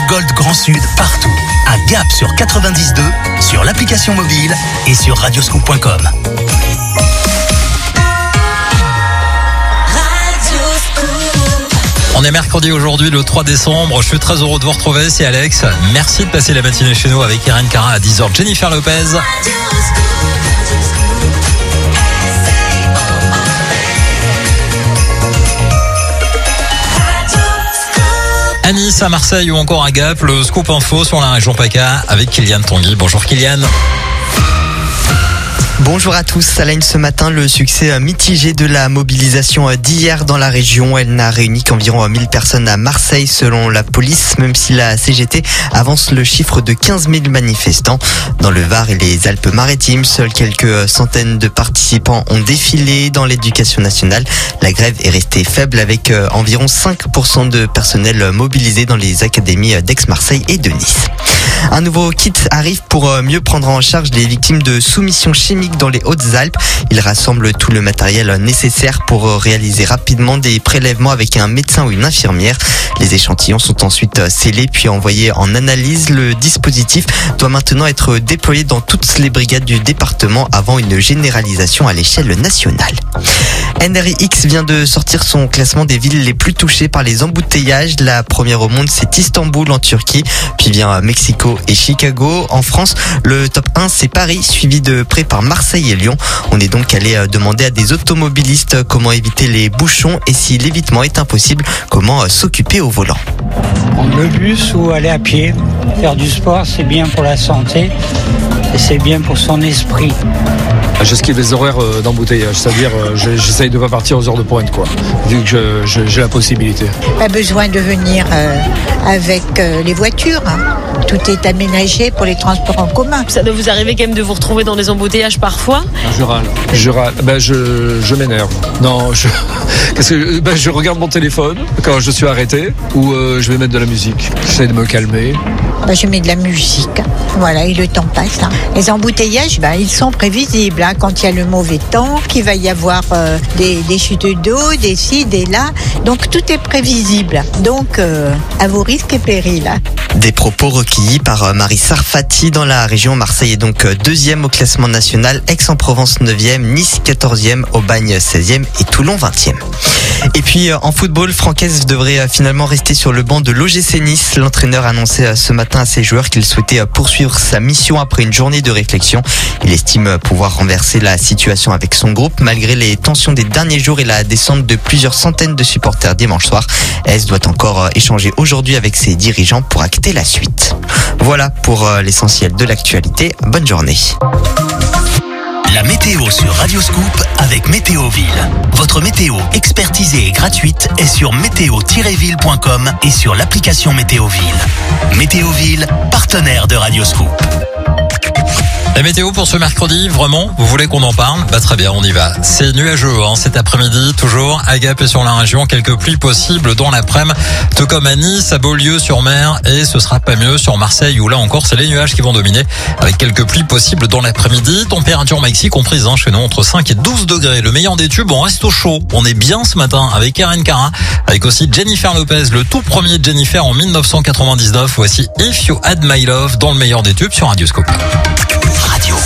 Gold Grand Sud partout. À Gap sur 92, sur l'application mobile et sur radioscoop.com. On est mercredi aujourd'hui, le 3 décembre. Je suis très heureux de vous retrouver, c'est Alex. Merci de passer la matinée chez nous avec Irène Cara à 10h. Jennifer Lopez. À Nice, à Marseille ou encore à Gap, le Scoop Info sur la région PACA avec Kylian Tanguy. Bonjour Kylian. Bonjour à tous. À la une ce matin, le succès mitigé de la mobilisation d'hier dans la région. Elle n'a réuni qu'environ 1000 personnes à Marseille selon la police, même si la CGT avance le chiffre de 15 000 manifestants. Dans le Var et les Alpes-Maritimes, seuls quelques centaines de participants ont défilé. Dans l'éducation nationale, la grève est restée faible avec environ 5% de personnel mobilisé dans les académies d'Aix-Marseille et de Nice. Un nouveau kit arrive pour mieux prendre en charge les victimes de soumission chimique dans les Hautes-Alpes. Il rassemble tout le matériel nécessaire pour réaliser rapidement des prélèvements avec un médecin ou une infirmière. Les échantillons sont ensuite scellés puis envoyés en analyse. Le dispositif doit maintenant être déployé dans toutes les brigades du département avant une généralisation à l'échelle nationale. NRIX vient de sortir son classement des villes les plus touchées par les embouteillages. La première au monde, c'est Istanbul en Turquie, puis vient Mexico et Chicago. En France, le top 1, c'est Paris, suivi de près par Marseille et Lyon. On est donc allé demander à des automobilistes comment éviter les bouchons et si l'évitement est impossible, comment s'occuper au volant. Prendre le bus ou aller à pied. Faire du sport, c'est bien pour la santé et c'est bien pour son esprit. J'esquive les horaires d'embouteillage, c'est-à-dire j'essaye de ne pas partir aux heures de pointe, vu que j'ai la possibilité. Pas besoin de venir avec les voitures. Tout est aménagé pour les transports en commun. Ça doit vous arriver quand même de vous retrouver dans des embouteillages parfois ? Je râle. Je m'énerve. Non, je regarde mon téléphone quand je suis arrêté ou je vais mettre de la musique. J'essaie de me calmer. Je mets de la musique. Voilà, et le temps passe. Les embouteillages, ils sont prévisibles. Quand il y a le mauvais temps, qu'il va y avoir des chutes d'eau, des ci, des là. Donc tout est prévisible. Donc à vos risques et périls. Des propos recueillis par Marie Sarfati dans la région. Marseille est donc deuxième au classement national, Aix-en-Provence 9e, Nice 14e, Aubagne 16e et Toulon 20e. Et puis en football, Francaise devrait finalement rester sur le banc de l'OGC Nice. L'entraîneur a annoncé ce matin à ses joueurs qu'il souhaitait poursuivre sa mission après une journée de réflexion. Il estime pouvoir renverser la situation avec son groupe malgré les tensions des derniers jours et la descente de plusieurs centaines de supporters dimanche soir. AS doit encore échanger aujourd'hui avec ses dirigeants pour acter la suite. Voilà pour l'essentiel de l'actualité. Bonne journée. La météo sur Radioscoop avec Météoville. Votre météo expertisée et gratuite est sur météo-ville.com et sur l'application Météoville. Météoville, partenaire de Radioscoop. La météo pour ce mercredi, vraiment, vous voulez qu'on en parle ? Très bien, on y va. C'est nuageux cet après-midi, toujours à Gap et sur la région, quelques pluies possibles dans l'après-midi, tout comme à Nice, à Beaulieu-sur-Mer, et ce sera pas mieux sur Marseille où là encore c'est les nuages qui vont dominer avec quelques pluies possibles dans l'après-midi. Température maxi comprise chez nous entre 5 et 12 degrés. Le meilleur des tubes, on reste au chaud. On est bien ce matin avec Irène Cara, avec aussi Jennifer Lopez, le tout premier Jennifer en 1999. Voici If You Had My Love dans le meilleur des tubes sur Radioscoop. Radio.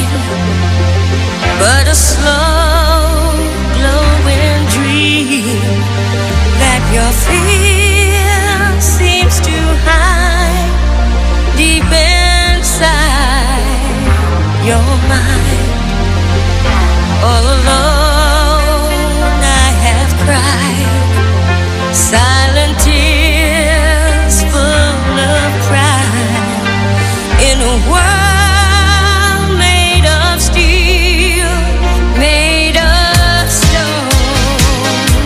mine, but a slow glowing dream that your fear seems to hide deep inside your mind. All alone I have cried silent tears full of pride in a world made of steel, made of stone.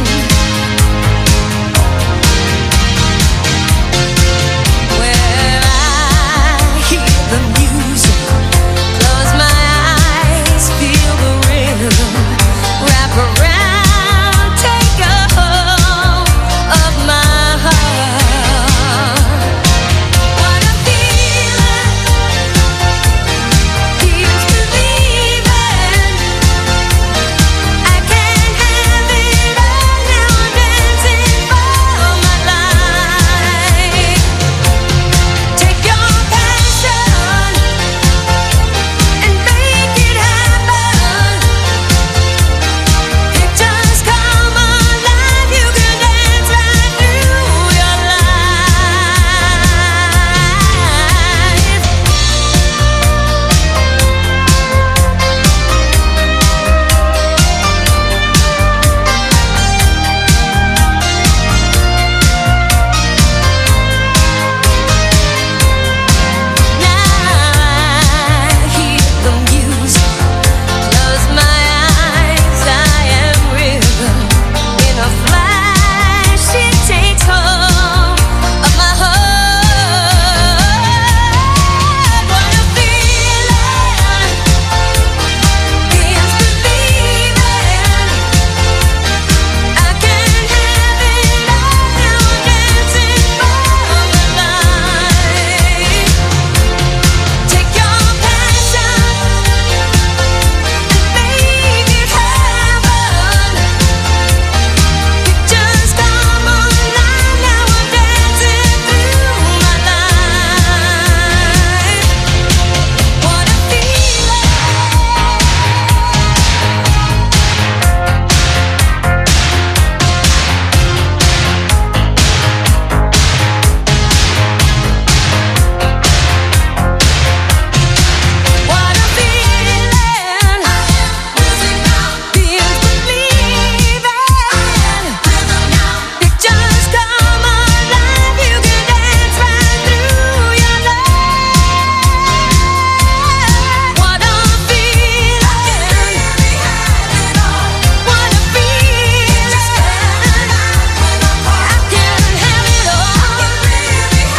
Where I hear the music, close my eyes, feel the rhythm, wrap around, take a hold of my heart. What a feeling, here's believing. I can't have it all now, I'm dancing for my life. Take your passion and make it happen. Pictures come alive, you can dance right through your life. Now I hear the music, close my eyes, I am rhythm. In a flash, it takes hold of my heart. What a feeling, here's believing. I can't have it all now, I'm dancing for my life. Take your passion and make it happen. Pictures come alive, now I'm dancing through my life. What a feeling. What a feeling, feels believing. Pictures come alive, you can dance right through your life. What a feeling, what a feeling. I can have it all, have it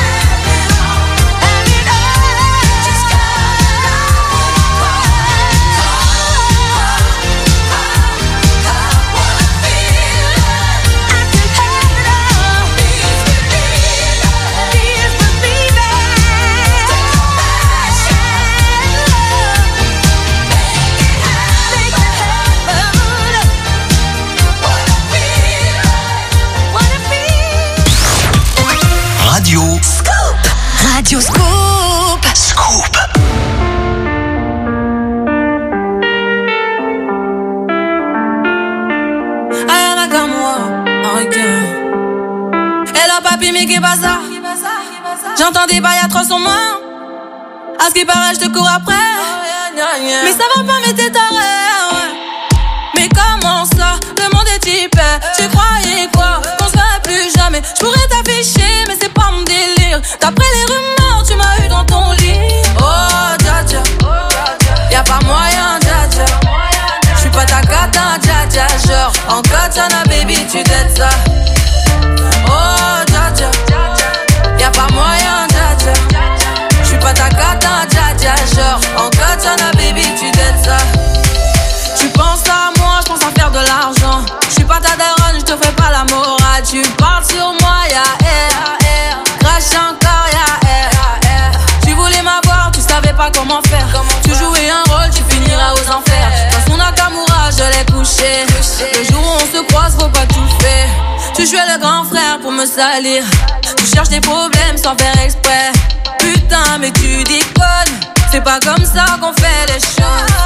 Radio Scoop. Radio Scoop. Scoop. Ayana comme moi, ok. Et là, papi, mais qu'est pas ça? J'entends des bails à 300 morts. À ce qui paraît, je te cours après. Mais ça va pas, mais t'es taré, ouais. Mais comment ça? Le monde est typé. Tu croyais quoi? Qu'on se verrait plus jamais. Je pourrais t'afficher, mais c'est pas mon délire. D'après les rumeurs, tu m'as eu dans ton lit. Oh, dja dja. Y'a pas moyen, dja dja. J'suis pas ta cata, dja dja. Genre, en katana, baby, tu t'aides ça. Oh, dja dja. Y'a pas moyen, dja dja. J'suis pas ta cata, dja dja. Genre, en katana, baby, tu t'aides ça. Tu penses à moi, j'pense à faire de l'argent. J'suis pas ta daronne, j'te fais pas la morale. Tu parles sur moi, y'a air. Crache encore, y'a air. Tu voulais m'avoir, tu savais pas comment faire. Tu jouais un rôle, tu finiras aux enfers. Dans son Nakamura, je l'ai couché. Le jour où on se croise, faut pas tout faire. Tu jouais le grand frère pour me salir. Tu cherches des problèmes sans faire exprès. Putain, mais tu déconnes. C'est pas comme ça qu'on fait les choses.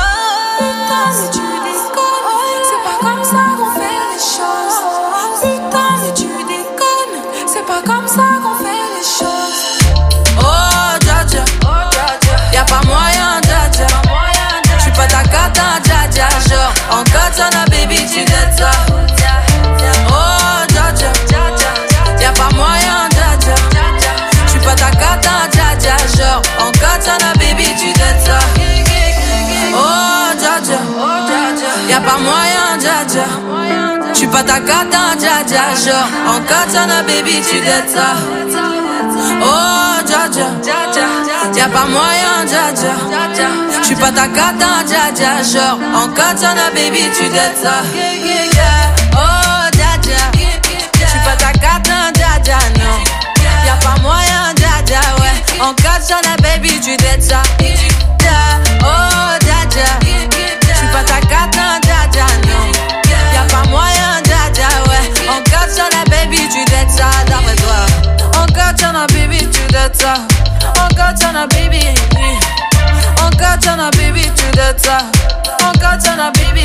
pas ta cata, dja dja, genre en katana baby tu dettes ça. Oh dja dja, y'a pas moyen dja dja. J'suis pas ta cata, dja dja, genre en katana baby tu dettes ça. Oh dja dja, j'suis pas ta cata, dja dja, non. Y'a pas moyen dja dja, ouais. En katana baby tu dettes ça. Oh dja dja, j'suis pas ta cata, dja dja, non. Y'a pas moyen dja dja, ouais. En katana baby tu dettes ça, d'après toi. En katana baby tu dettes ça. En katana baby. En katana baby tu dettes ça. En katana baby.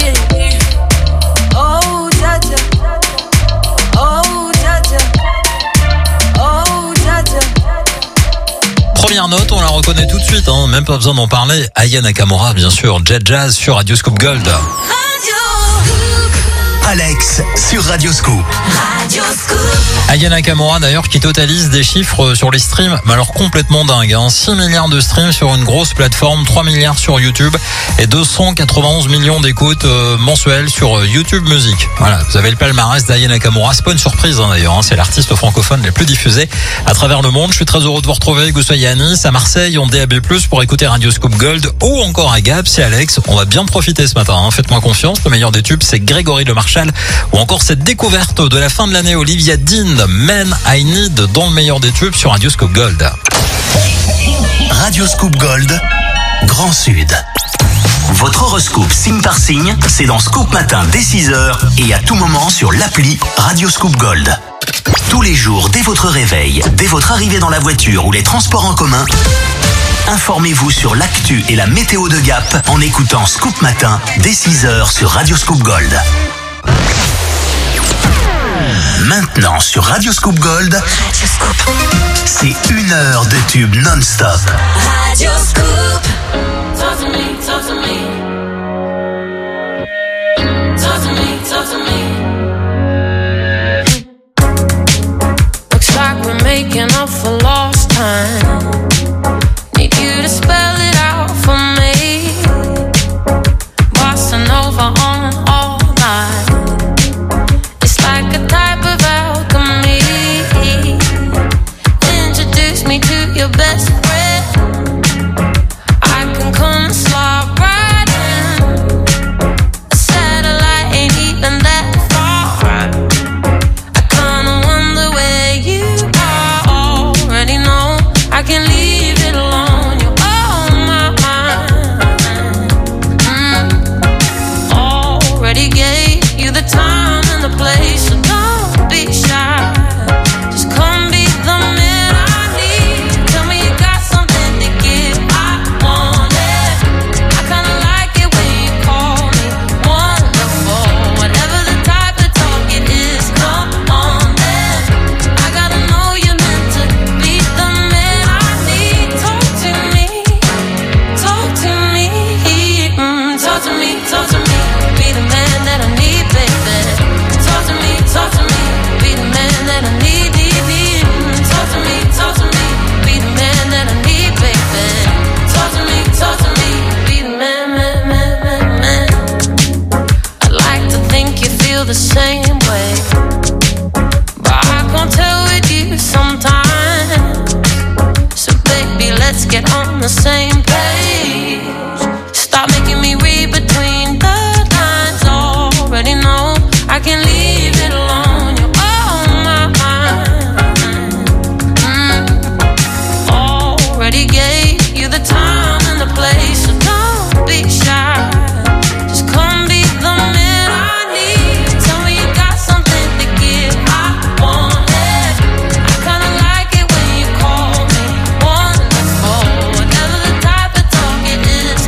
Oh dja dja. Oh dja dja. Oh dja dja. Première note, on la reconnaît tout de suite, hein, même pas besoin d'en parler. Aya Nakamura, bien sûr, Jet Jazz sur Radio Scoop Gold. Alex sur Radio Scoop. Aya Nakamura d'ailleurs qui totalise des chiffres sur les streams, mais alors complètement dingue, hein. 6 milliards de streams sur une grosse plateforme, 3 milliards sur YouTube et 291 millions d'écoutes mensuelles sur YouTube Music. Voilà, vous avez le palmarès d'Aya Nakamura. C'est pas une surprise hein, d'ailleurs, hein. C'est l'artiste francophone la plus diffusée à travers le monde. Je suis très heureux de vous retrouver, que vous soyez à Nice, à Marseille, en DAB+, pour écouter Radio Scoop Gold ou encore à Gap. C'est Alex, on va bien profiter ce matin, hein. Faites-moi confiance, le meilleur des tubes c'est Grégory Le Marchal ou encore cette découverte de la fin de l'année, Olivia Dean, Men I Need, dans le meilleur des tubes sur Radio Scoop Gold. Radio Scoop Gold, Grand Sud. Votre horoscope signe par signe, c'est dans Scoop Matin dès 6h et à tout moment sur l'appli Radio Scoop Gold. Tous les jours, dès votre réveil, dès votre arrivée dans la voiture ou les transports en commun, informez-vous sur l'actu et la météo de Gap en écoutant Scoop Matin dès 6h sur Radio Scoop Gold. Maintenant sur Radio Scoop Gold, c'est 1 heure de tube non-stop. Radio Scoop. Talk to me, talk to me. Talk to me, talk to me. Looks like we're making up for lost time. Need you to spell it out for me. Bossa Nova on all night. It's like a type of alchemy. Introduce me to your best friend. I can come and slide right in. A satellite ain't even that far. I kinda wonder where you are. Already know I can leave it alone. You're on my mind. Already gave you the time and the place, so don't be shy. Just come be the man I need. Tell me you got something to give. I want it. I kinda like it when you call me wonderful. Whatever the type of talk it is, come on then. I gotta know you're meant to be the man I need. Talk to me, talk to me, talk to me, talk to me. Be the man that I need, baby. Talk to me, be the man that I need. Talk to me, be the man that I need, baby. Talk to me, be the man. I like to think you feel the same way, but I can't tell with you sometimes. So baby, let's get on the same page. Stop making me read between the lines. Already know I can leave it alone. You're on my mind. Already gave you the time and the place, so don't be shy. Just come be the man I need. Tell me you got something to give. I want it. I kinda like it when you call me wonderful. Whatever the type of talk it is,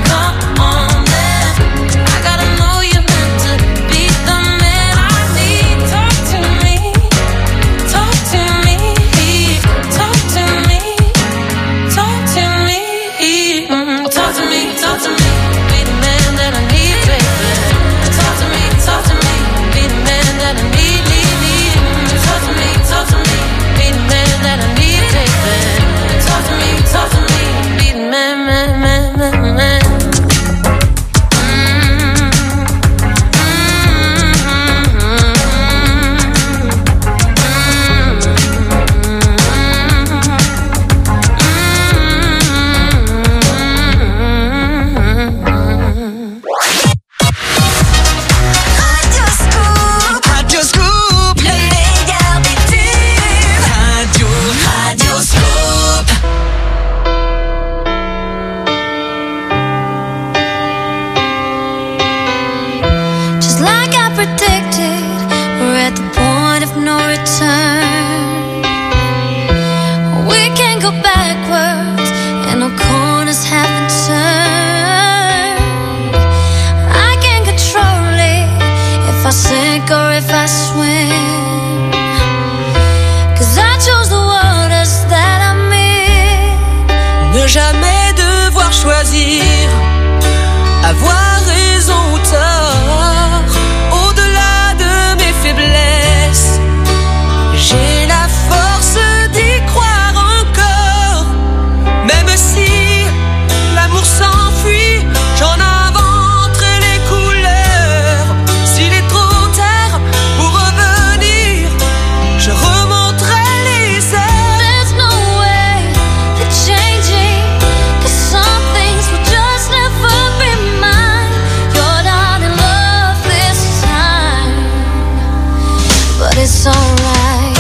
backwards and no corners haven't turned. I can't control it if I sink or if I swim, 'cause I chose the waters that I'm in. Ne jamais devoir choisir, avoir raison ou tort, au-delà de mes faiblesses, j'ai la force d'y croire encore. Même si l'amour s'enfuit, j'en inventerai les couleurs. S'il est trop tard pour revenir, je remonterai les heures. There's no way to change it, 'cause some things will just never be mine. You're not in love this time, but it's alright.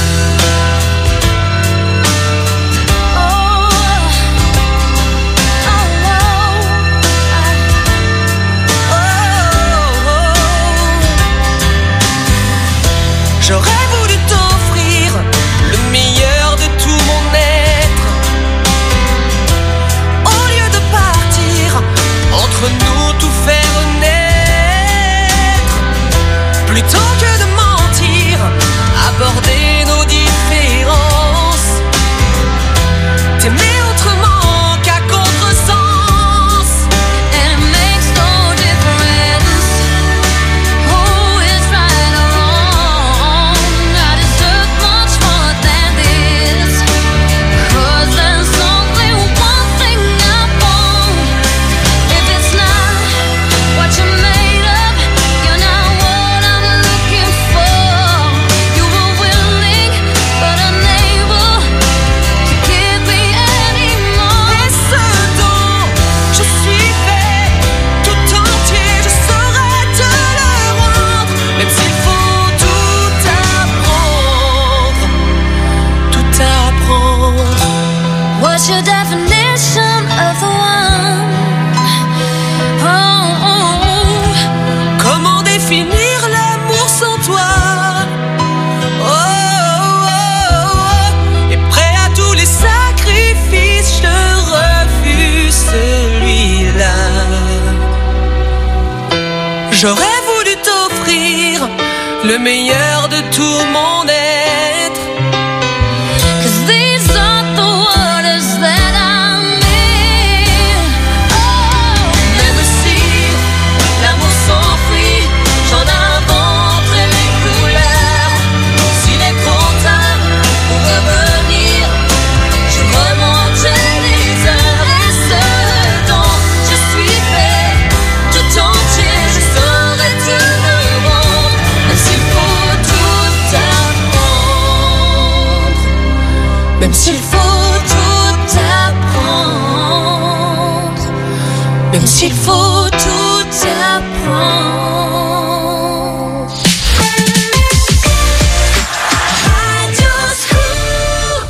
J'aurais voulu t'offrir le meilleur de tout mon être. Au lieu de partir, entre nous tout faire naître. Plutôt que de mentir, aborder nos différences. T'aimer autrement qu'à contresens. And it makes no difference who is right or wrong. I deserve much more than this, 'cause there's only one thing I want. If it's not what you're made of, you're not what I'm looking for. You were willing but unable to give me any more. Et ce dont je suis fait, tout entier, je saurais te le rendre. Même s'il faut tout apprendre, tout apprendre. What's your definition of the one? Comment définir l'amour sans toi? Et prêt à tous les sacrifices, je refuse celui-là. J'aurais voulu t'offrir le meilleur de tout mon être. 'Cause these are the waters that I'm in. Même si l'amour s'enfuit, j'en inventerai les couleurs. S'il est trop tard pour revenir, je remonterai les heures. Et ce dont je suis fait, tout entier, je saurais te le rendre. Même s'il faut tout apprendre, même s'il faut tout apprendre, même s'il faut tout apprendre. Radio Scoop.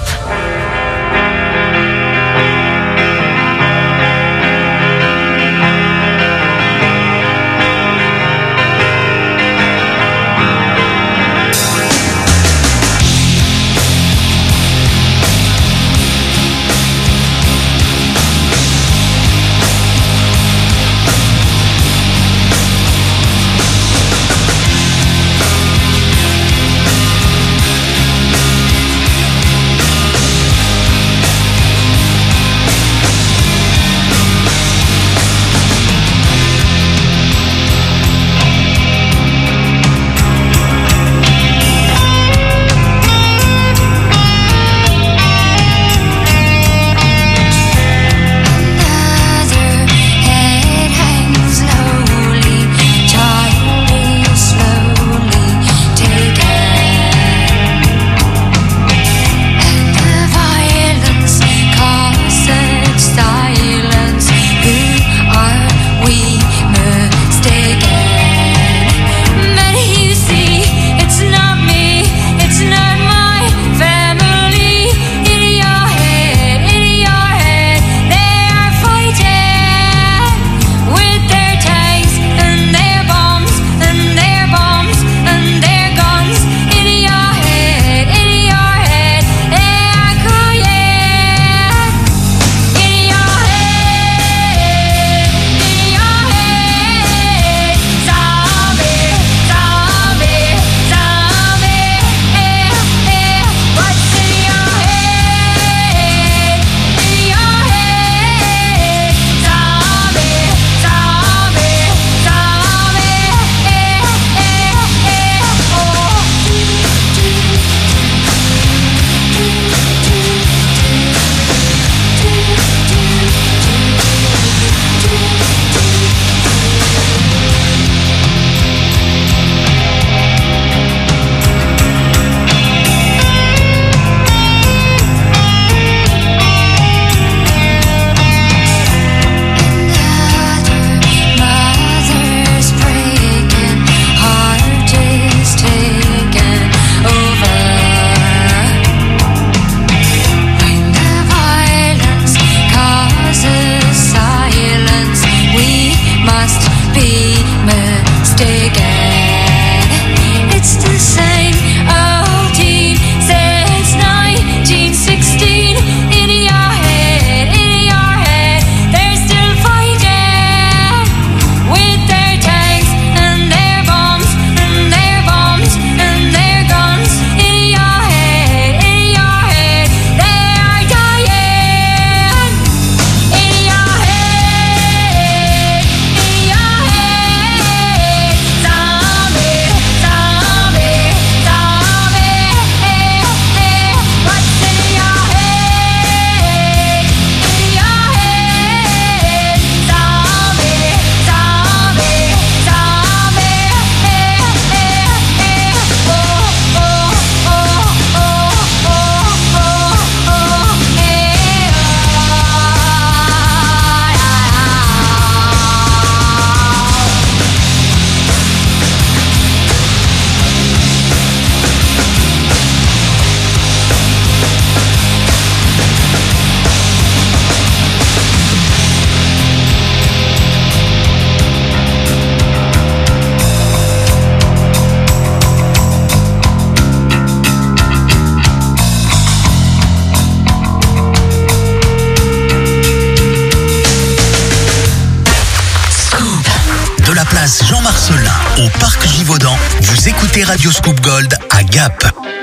au Parc Givaudan. Vous écoutez Radio Scoop Gold à Gap.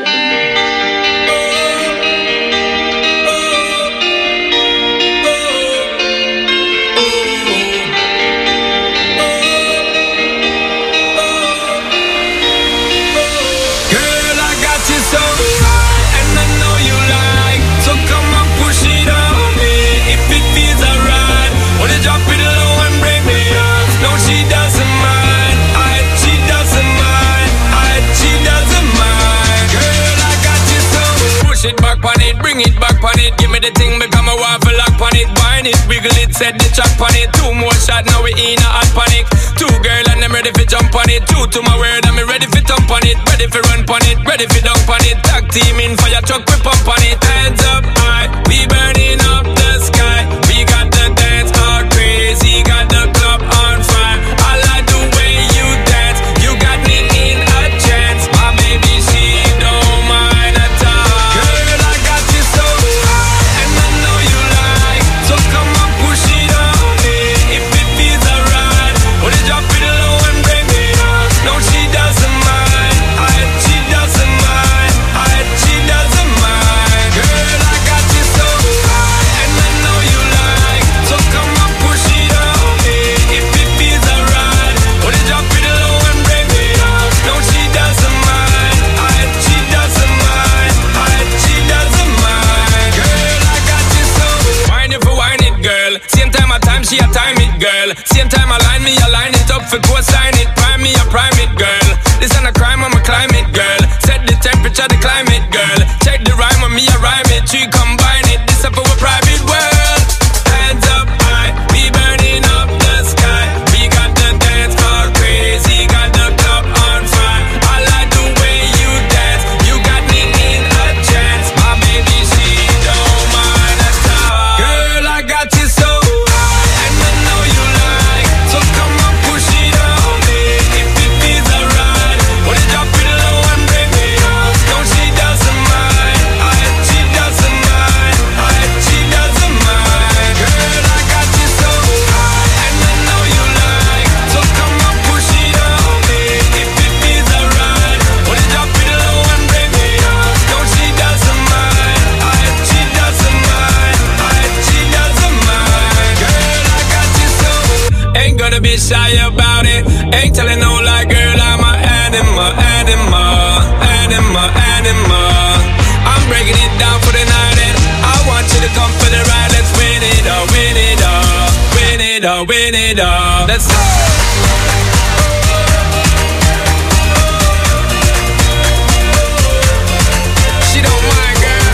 Bring it back on it, give me the thing, become a waffle lock on it. Wine it, wiggle it, set the track on it. 2 more shots, now we in a hot panic. 2 girl and them ready for jump on it. 2 to my word and me ready for thump on it. Ready for run on it, ready for dunk on it. Tag team in fire truck, we pump on it. Hands up high, we burning up the sky. We got the dance all crazy, got the club on fire. I like the way you dance, you got me in a trance. My baby, she don't mind at all. Girl, I got you so high, and I know you like. So come on, push it on me, if it feels alright. Or they drop it low and bring me up. No, she doesn't mind. She doesn't mind. She doesn't mind. Girl, I got you so high, and I know you like. So come on, push it on me, if it feels alright. Or they drop it low and bring me up. No, she doesn't mind. She doesn't mind. She doesn't mind. Girl, I got you so. Wine it for wine it, girl. Same time a time, she a time it, girl. Same time I line me, I line it up for co-sign it. Prime me, I prime it, girl. This ain't a crime, I'm a climate, girl. Set the temperature, the climate, girl. Check the rhyme on me, I rhyme it. She combine it, this up for a private world. Hands up high, we burning up the sky. We got the dance all crazy, got the club on fire. I like the way you dance, you got me in a trance. My baby, she don't mind at all. Girl, I got you so high, and I know you like. So come on, push it on me, if it feels alright. Or they drop it low and bring me up. No, she doesn't mind. She doesn't mind. She doesn't mind. Girl, I got you so high, and I know you like. So come on, push it on me, if it feels alright. Or they drop it low and bring me up. No, she doesn't mind. She doesn't mind. She doesn't mind. Girl, I got you so. Ain't gonna be shy about it. Ain't telling no lie, girl, I'm a animal, animal, animal, animal. I'm breaking it down for the night, and I want you to come for the ride. Let's win it all, win it all, win it all, win it all. Let's go. She don't mind, girl.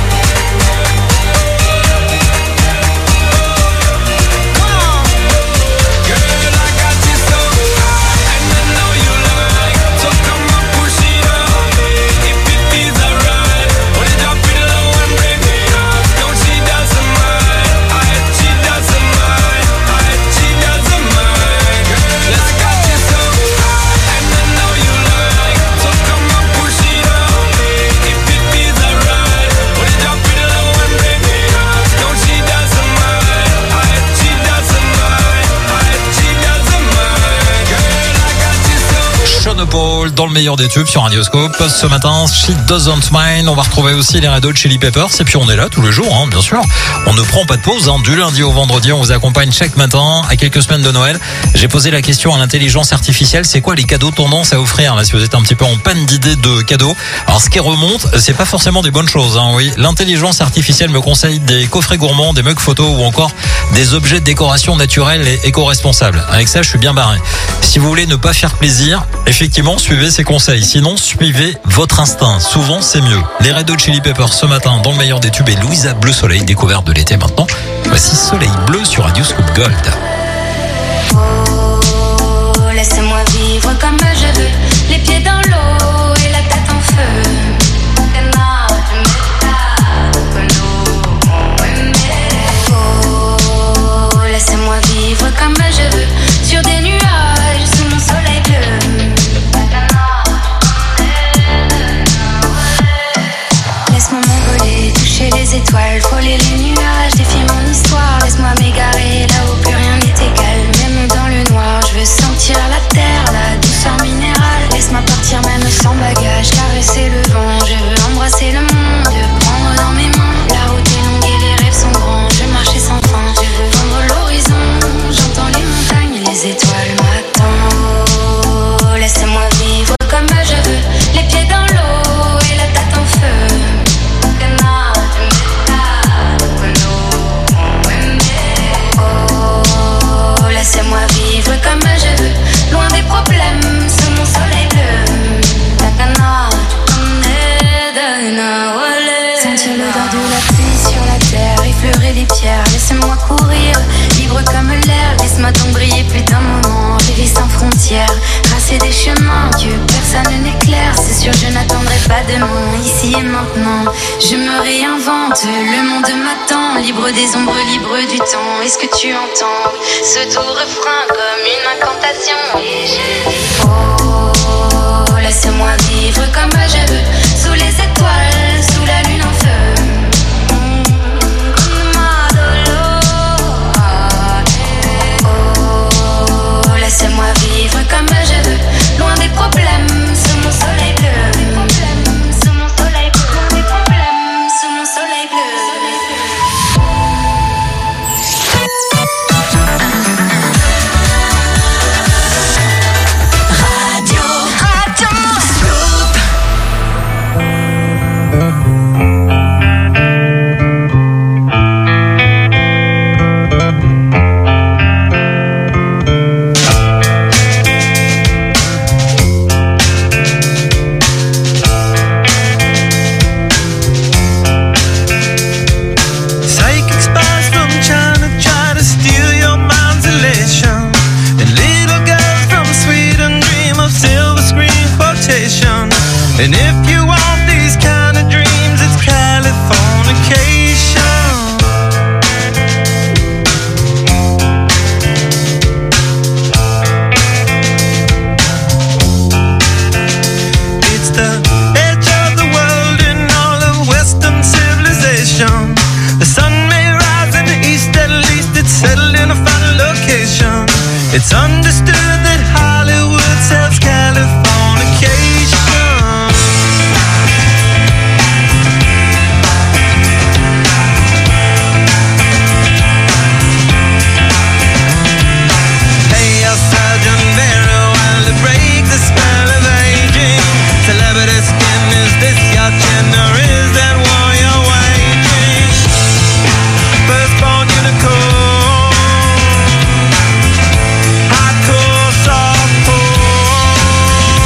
Come on. Girl, I got you so high, and I know you like. So come on, push it on me, if it feels alright. Or they drop it low and bring me up. No, she doesn't mind. She doesn't mind. She doesn't mind. Girl, I got you so high, and I know you like. So come on, push it on me, if it feels alright. Or they drop it low and bring me up. No, she doesn't mind. She doesn't mind. She doesn't mind. Girl, I got you so. Sean Paul dans le meilleur des tubes sur Radioscope. Ce matin, She Doesn't Mind. On va retrouver aussi les Red Hot Chili Peppers. Et puis on est là tous les jours, hein, bien sûr. On ne prend pas de pause, hein. Du lundi au vendredi, on vous accompagne chaque matin. À quelques semaines de Noël, j'ai posé la question à l'intelligence artificielle. C'est quoi les cadeaux tendance à offrir là, si vous êtes un petit peu en panne d'idées de cadeaux? Alors ce qui remonte, c'est pas forcément des bonnes choses, hein, oui. L'intelligence artificielle me conseille des coffrets gourmands, des mugs photos ou encore des objets de décoration naturelle et éco-responsables. Avec ça, je suis bien barré. Si vous voulez ne pas faire plaisir, effectivement, suivez ces conseils. Sinon, suivez votre instinct. Souvent, c'est mieux. Les Red Hot Chili Peppers ce matin dans le meilleur des tubes et Louisa Bleu Soleil, découverte de l'été maintenant. Voici Soleil Bleu sur Radio Scoop Gold. Oh, laissez-moi vivre comme je veux, les pieds dans l'eau et la tête en feu. Oh, laissez-moi vivre comme je veux, sur des nuages sous mon soleil bleu. Laisse-moi m'envoler, toucher les étoiles, frôler les nuages, défier mon histoire. Laisse-moi m'égarer là où plus rien n'est égal, même dans le noir. Je veux sentir la terre, la douceur minérale. Le monde m'attend, libre des ombres, libre du temps. Est-ce que tu entends ce doux refrain comme une incantation? Et je dis oh, laisse-moi vivre comme je veux, sous les étoiles, sous la lune en feu. Oh, laisse-moi vivre comme je veux, loin des problèmes, sous mon soleil bleu. Sous mon soleil bleu, loin des problèmes, sous mon soleil bleu. And if you want these kind of dreams, it's Californication. It's the edge of the world in all of Western civilization. The sun may rise in the east, at least it's settled in a final location. It's understood that Hollywood sells Californication. Hardcore, softcore.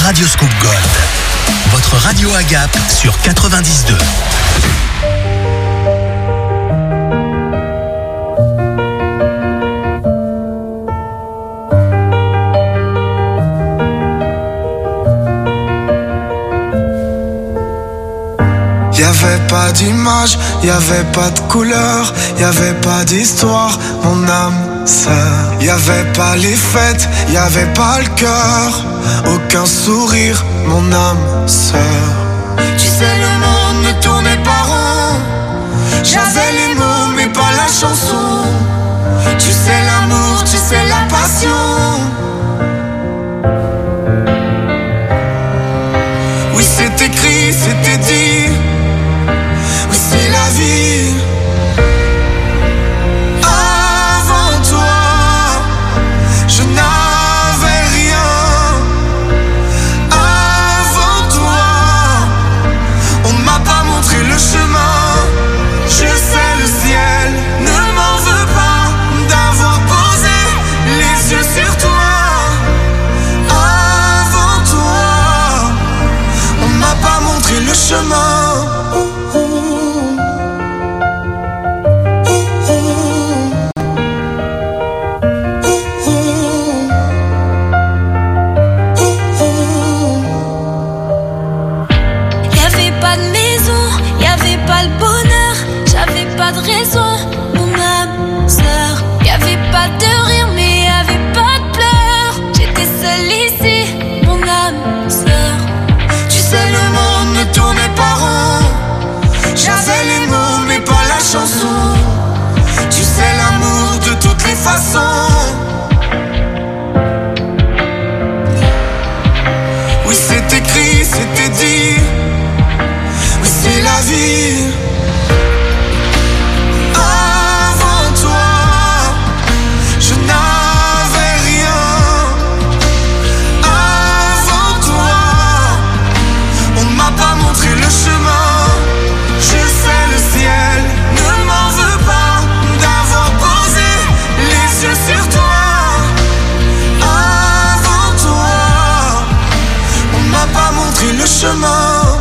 Radioscoop Gold. Votre radio à Gap sur 92. Y'avait pas d'image, y'avait pas de couleur, y'avait pas d'histoire, mon âme sœur. Y'avait pas les fêtes, y'avait pas le cœur, aucun sourire, mon âme sœur. Tu sais le monde ne tournait pas rond, j'avais les mots mais pas la chanson. Tu sais l'amour, tu sais la passion. Oui c'est écrit, c'était dit. Oui c'est la vie. Avant toi, je n'avais rien. Avant toi, on m'a pas montré le chemin. Je sais le ciel ne m'en veut pas d'avoir posé les yeux sur toi. Avant toi, on m'a pas montré le chemin. Pas de raison, mon âme sœur. Y'avait pas de rire, mais y'avait pas de pleurs. J'étais seule ici, mon âme sœur. Tu sais le monde ne tournait pas rond, j'avais les mots mais pas la chanson. Tu sais l'amour de toutes les façons. Oui c'est écrit, c'était dit. Oui c'est la vie. Le chemin, je sais le ciel ne m'en veut pas d'avoir posé les yeux sur toi. Avant toi, on m'a pas montré le chemin.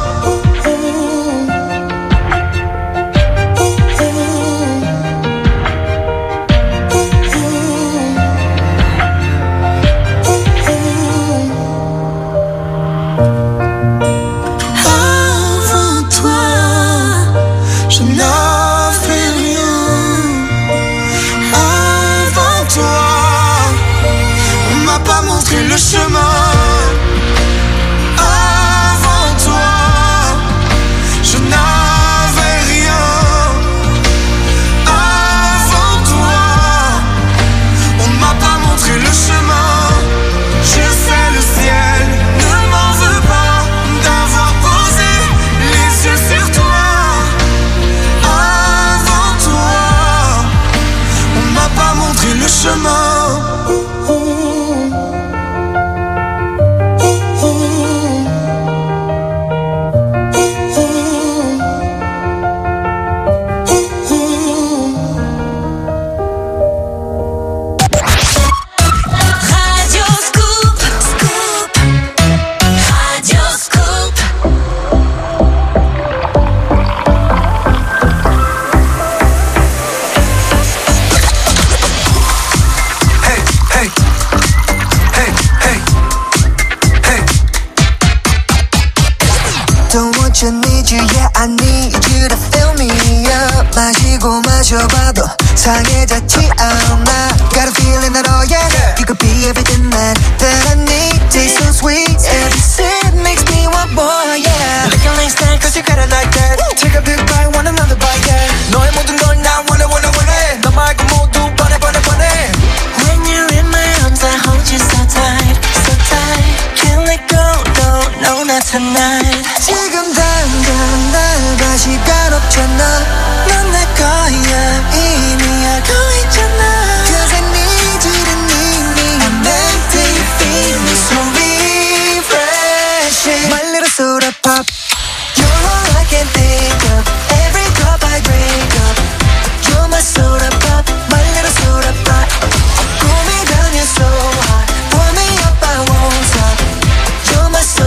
Le chemin. Avant toi, je n'avais rien. Avant toi, on m'a pas montré le chemin. Je sais le ciel ne m'en veut pas d'avoir posé les yeux sur toi. Avant toi, on m'a pas montré le chemin. 마시고 마셔봐도 상해졌지 않아. Got a feeling that oh yeah, you could be everything that I need. Taste so sweet, every sip makes me want more, yeah. Lick a lane stand cause you got it like that. Take a big bite, want another bite, yeah. 너의 모든 걸 나 원해 너 말고 모두 뻔해 When you're in my arms I hold you so tight, so tight. Can't let go, no, not tonight. 지금 당장 나가 시간 없잖아. 넌 내 거야 이미 알고 있잖아. Cause I need you to need me. I'm meant to feel me so refreshing. My little soda pop. You're all I can think of. Every cup I drink up. You're my soda pop. My little soda pop. Cool me down, you're so hot. Pour me up, I won't stop. You're my soda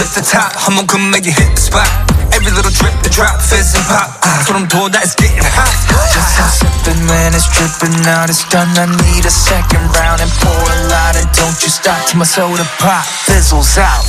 lift the top, 한번 come make you hit the spot. Every little drip, the drop, fizz and pop. 소름 돋아, it's getting hot. Just stop sipping when it's dripping out. It's done, I need a second round and pour a lot. And don't you stop till my soda pop fizzles out.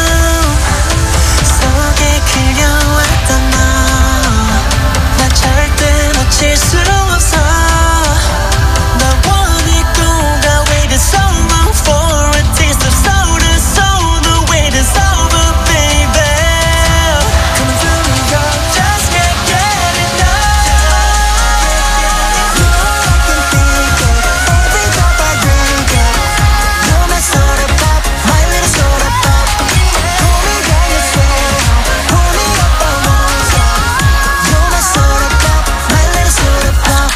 속에 그려왔던 너, 난 절대 놓칠 수 없어. 나 원했고 I waited so long for a taste of soda, so the wait is over, baby. Come through me, girl, just can't get enough. I can think of every drop I drink of. You're my soda pop, my little soda pop. Pull me down your soul, pull me up on one side. You're my soda pop, my little soda pop.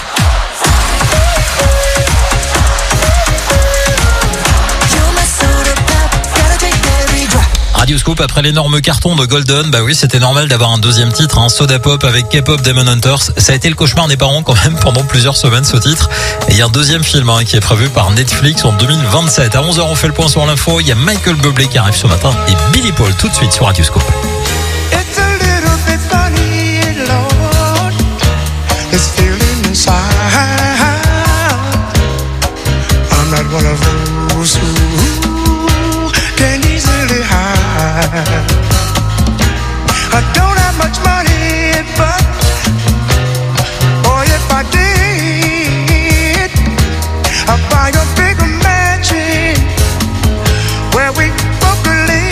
You're my soda pop, gotta drink every drop. Radio Scoop, après l'énorme carton de Golden, bah oui, c'était normal d'avoir un deuxième titre, hein, Soda Pop avec K-Pop Demon Hunters. Ça a été le cauchemar des parents quand même pendant plusieurs semaines, ce titre. Et il y a un deuxième film, hein, qui est prévu par Netflix en 2027. À 11h, on fait le point sur l'info. Il y a Michael Bublé qui arrive ce matin et Billy Paul tout de suite sur Radio Scoop. It's a little bit funny, Lord, this feeling inside. I'm not one of those who can easily hide. I don't have much money, but boy, if I did, I'd buy a bigger mansion where we both could live.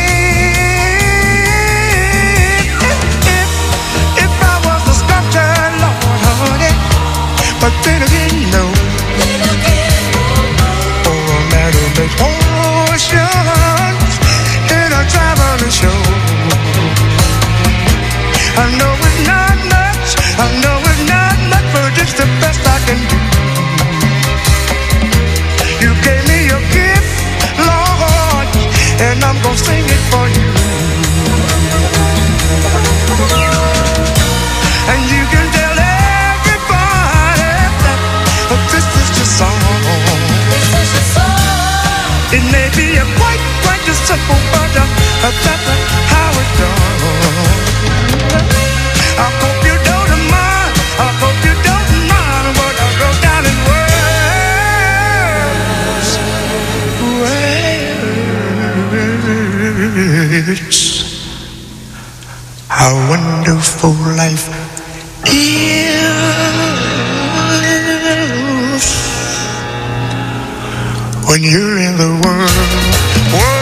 If I was a sculptor, Lord, honey, but then again, no. Or a man who makes potions in a traveling show. I know it's not much, I know it's not much, but it's the best I can do. You gave me a gift, Lord, and I'm gonna sing it for you. And you can tell everybody that this is your song. It may be a quite a simple, but that's how it's done. I hope you don't mind, I hope you don't mind what I wrote down in words. How wonderful life is when you're in the world.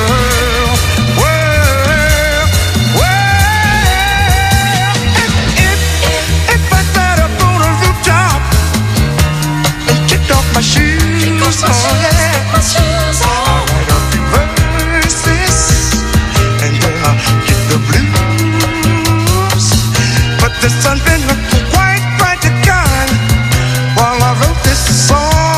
If I sat up on a rooftop and kicked off my shoes, oh yeah, I'll write a few verses and then I'll get the blues. But the sun's been quite bright to kind while I wrote this song.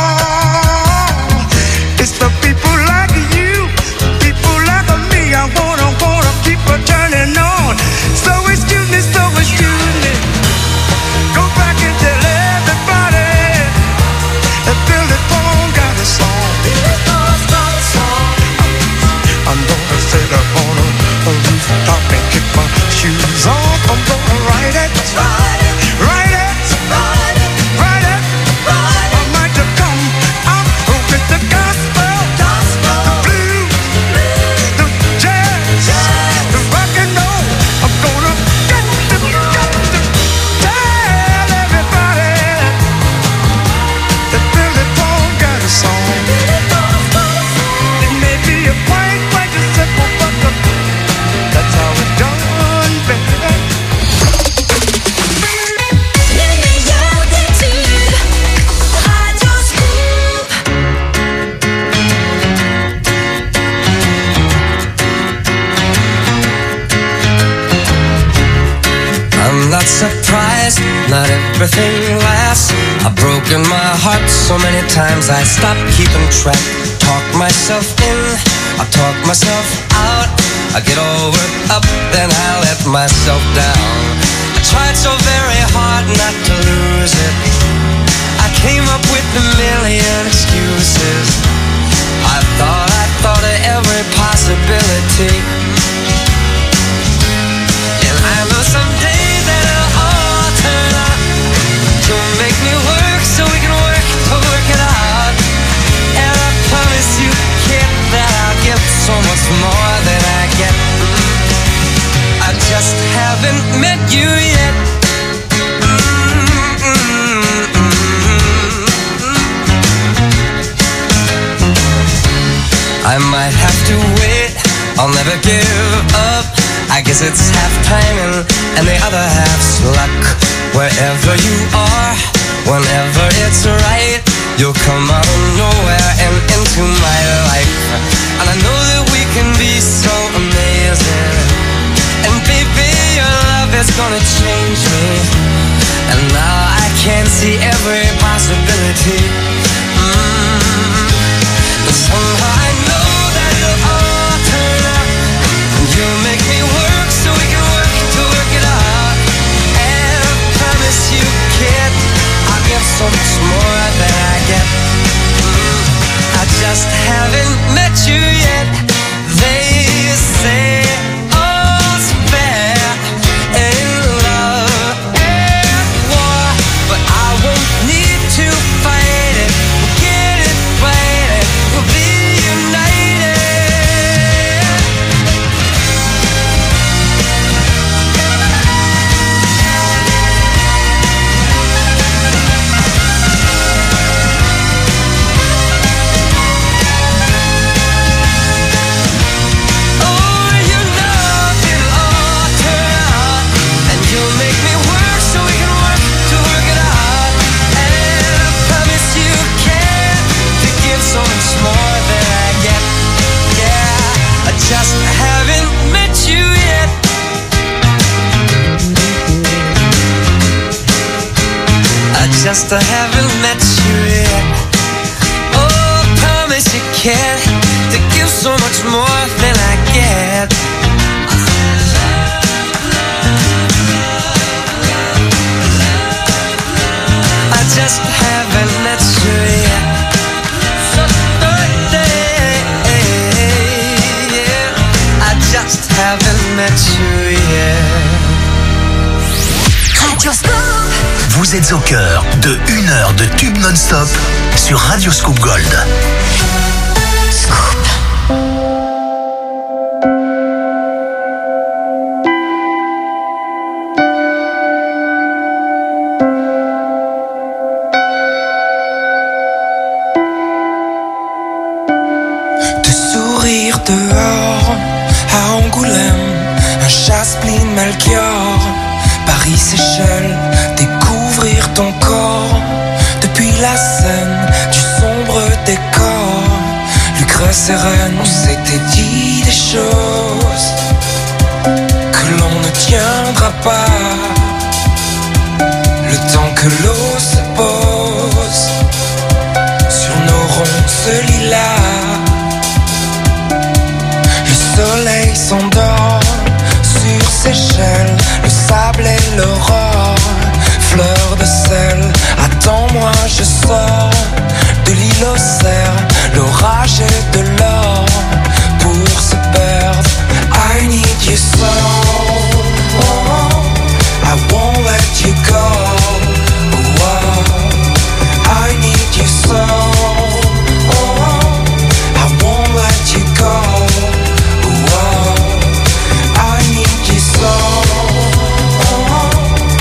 It's the people like you, people like me, I wanna keep a turning on. So excuse me, go back and tell everybody that Billy Paul got a song. I'm gonna sit up on a rooftop and kick my shoes off. I'm gonna write it. I might have come out with the gospel, the blues, the jazz, the rock and roll. I'm gonna get to tell everybody that Billy Paul got a song. It may be a quite a simple, but that's how it's done, baby. I'm not surprised, not everything lasts. I've broken my heart so many times I stopped keeping track. Talk myself in, I talk myself out. I get all worked up, then I let myself down. I tried so very hard not to lose it. I came up with a million excuses. I thought of every possibility. you yet. I might have to wait, I'll never give up. I guess it's half timing and the other half's luck. Wherever you are, whenever it's right, you'll come out of nowhere and into my life. And I know that we can be so amazing. And baby, your love is gonna change me. And now I can see every possibility. And somehow I know that it'll all turn out. And you'll make me work so we can work to work it out. And I promise you, kid, I'll give so much more than I get. I just haven't met you yet. They say all's fair in love and war, but I won't need to fight it. We'll get it right, we'll be united. Oh, you know it'll all turn out, and you'll make me work so we can work to work it out. And I promise you can to give so much more than I get. Yeah, I just haven't met you yet. I just haven't met you yet. Oh, promise you can to give so much more than I get. I just haven't met you yet. I just haven't met you yet. Vous êtes au cœur de 1 heure de tube non-stop sur Radio Scoop Gold. De sourire dehors à Angoulême, un Chasse-Pline Melchior, Paris Seychelles, découvrir ton corps depuis la scène du sombre décor. Lucrèce et Rennes, on s'était dit des choses que l'on ne tiendra pas. Le temps que l'eau se pose sur nos ronces lilas. Le soleil s'endort sur Seychelles, le sable et l'aurore, fleur de sel. Attends-moi, je sors de l'île aux cerfs, l'orage et de l'or pour se perdre. I need you so, I won't let you go. I need you so, I won't let you go. I need you so,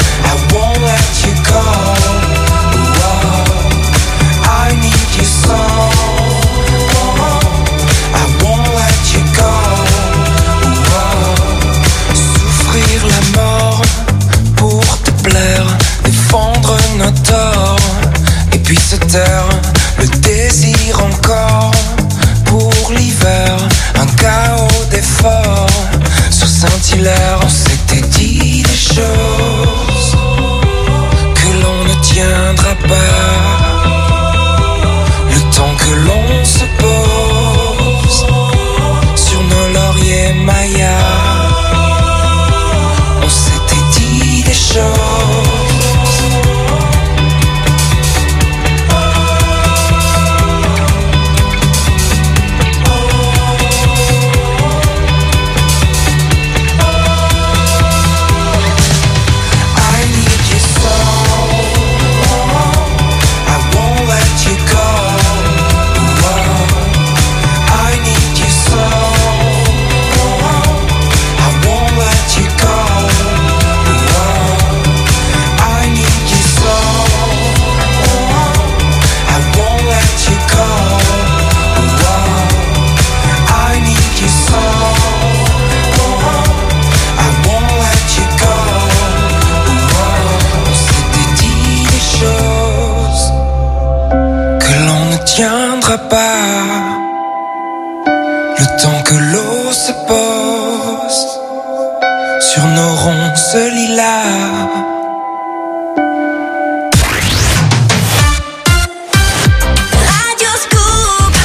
viendra pas. Le temps que l'eau se pose sur nos ronces lilas. Radio Scoop.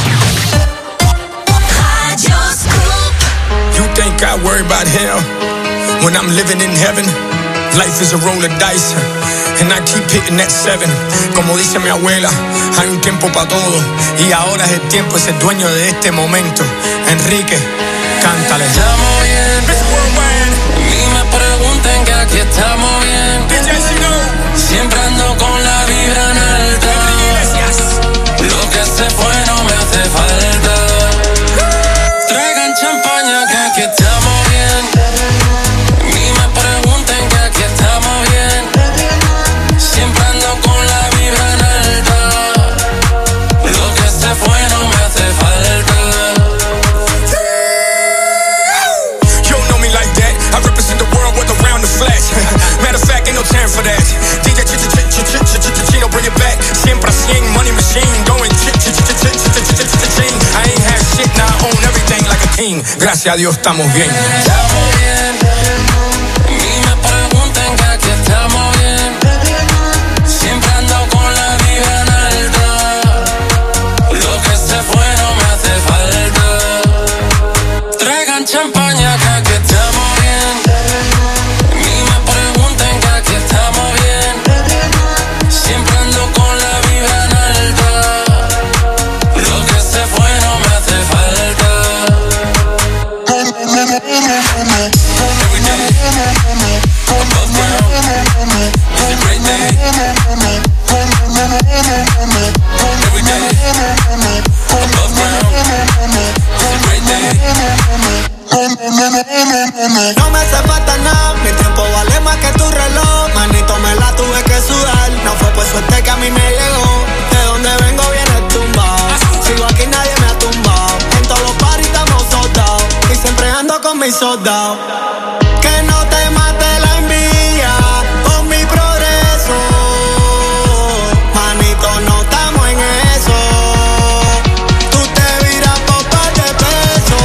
Radio Scoop. You think I worry about hell when I'm living in heaven? Life is a roll of dice, and I keep hitting that 7. Como dice mi abuela, hay un tiempo para todo, y ahora es el tiempo, es el dueño de este momento. Enrique, cántale. Estamos bien, ni me pregunten que aquí estamos bien. Siempre ando con la vibra en alta. Lo que se fue no me hace falta. Traigan champaña que aquí estamos bien. Ni me pregunten que aquí estamos bien. Siempre ando con la vibra en alta. Lo que se fue no me hace falta. You don't know me like that. I represent the world with around the flash. Matter of fact, ain't no time for that. DJ Chino, bring it back. Siempre 100, money machine, going I ain't had shit, now I own everything like a king. Gracias a Dios estamos bien. Estamos bien. Ni me pregunten que aquí estamos bien. Siempre ando con la vibra en alta. Lo que se fue no me hace falta. Traigan champaña que aquí estamos bien. Ni me pregunten que aquí estamos bien. Siempre ando con la vibra en alta. Lo que se fue no me hace falta. No me hace falta nada, mi tiempo vale más que tu reloj. Manito, me la tuve que sudar. No fue por suerte que a mí me llegó. De donde vengo viene tumbado. Sigo aquí, nadie me ha tumbado. En todos los paris estamos soldados. Y siempre ando con mis soldados. Que no te mate la envidia con mi progreso. Manito, no estamos en eso. Tú te viras por par de pesos.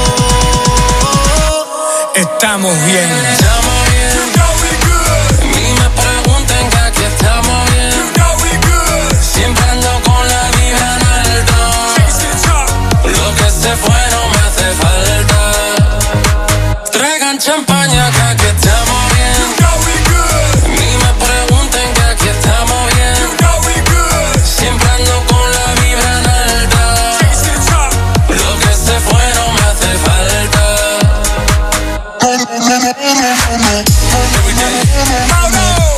Estamos bien. Estamos bien. Ni me pregunten que aquí estamos bien. Siempre ando con la vibra en alta. Lo que se fue no me hace falta. Traigan champán.